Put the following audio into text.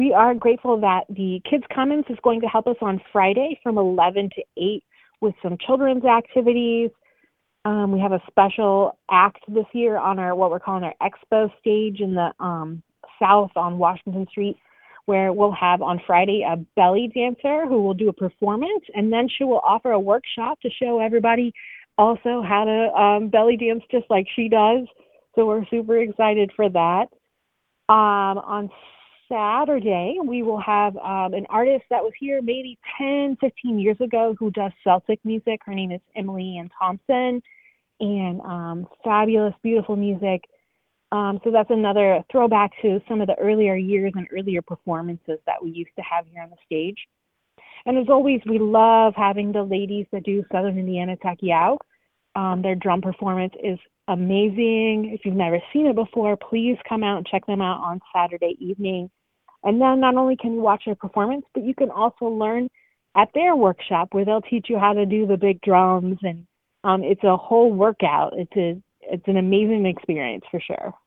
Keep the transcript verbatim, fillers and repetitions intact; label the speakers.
Speaker 1: We are grateful that the Kids Commons is going to help us on Friday from eleven to eight with some children's activities. Um, we have a special act this year on our what we're calling our expo stage in the um, south on Washington Street, where we'll have on Friday a belly dancer who will do a performance, and then she will offer a workshop to show everybody also how to um, belly dance just like she does. So we're super excited for that. Um, on Saturday, we will have um, an artist that was here maybe ten, fifteen years ago who does Celtic music. Her name is Emily Ann Thompson, and um, fabulous, beautiful music. Um, so that's another throwback to some of the earlier years and earlier performances that we used to have here on the stage. And as always, we love having the ladies that do Southern Indiana Takiao. Um, their drum performance is amazing. If you've never seen it before, please come out and check them out on Saturday evening. And then not only can you watch their performance, but you can also learn at their workshop where they'll teach you how to do the big drums. And um, it's a whole workout. It's a it's an amazing experience for sure.